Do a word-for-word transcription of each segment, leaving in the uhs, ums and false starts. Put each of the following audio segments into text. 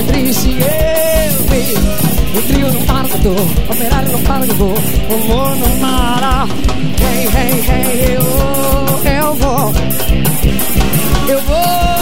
triste, eu vi. O trio não para que eu tô, o operário não para que eu vou, o amor não para. Hey, hey, hey, eu, eu vou, eu vou,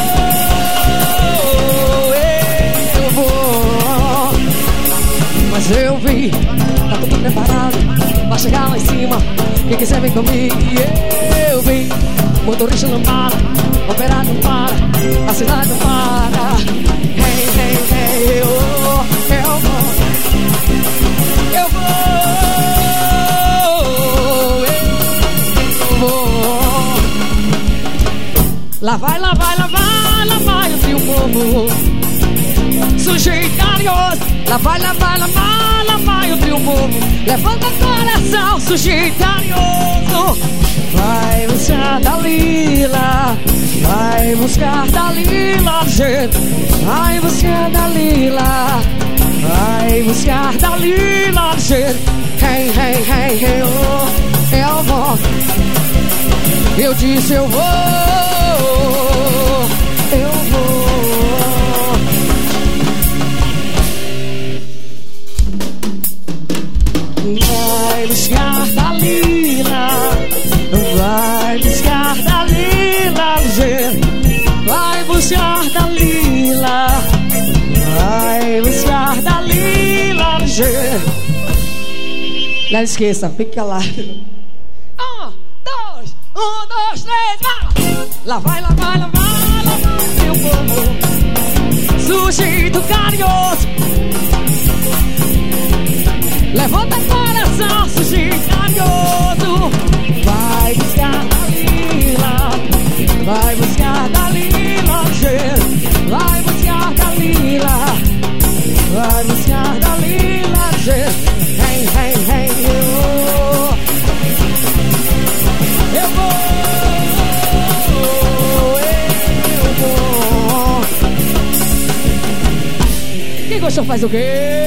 eu vou. Mas eu vi, tá tudo preparado pra chegar lá em cima. Quem quiser vem comigo, eu vi. Motorista não para, operário não para, a cidade não para. Hey, hey, hey, eu, eu vou, eu vou, eu vou. Lá vai, lá vai, lá vai, lá vai o trio povo sujeito carinhoso. Lá vai, lá vai, lá vai, lá vai o trio povo. Levanta o coração, sujeito carinhoso. Vai buscar Dalila, vai buscar Dalila, gente. Vai buscar Dalila, vai buscar Dalila, gente. Hey, hey, hey, hey, oh, eu vou. Eu disse eu vou, eu vou. Vai buscar Dalila, vai buscar Dalila, vai buscar Dalila, vai buscar Dalila. Não esqueça, fica lá. Um, dois, um, dois, três, vai! Lá vai, lá vai, lá vai, lá vai, meu povo sujeito carinhoso. Levanta coração, sujeito carinhoso. Vai buscar Dalila, vai buscar Dalila, vai buscar Dalila, vai buscar Dalila. Hey, hey, hey, eu, eu vou, eu vou. Quem gostou faz o quê?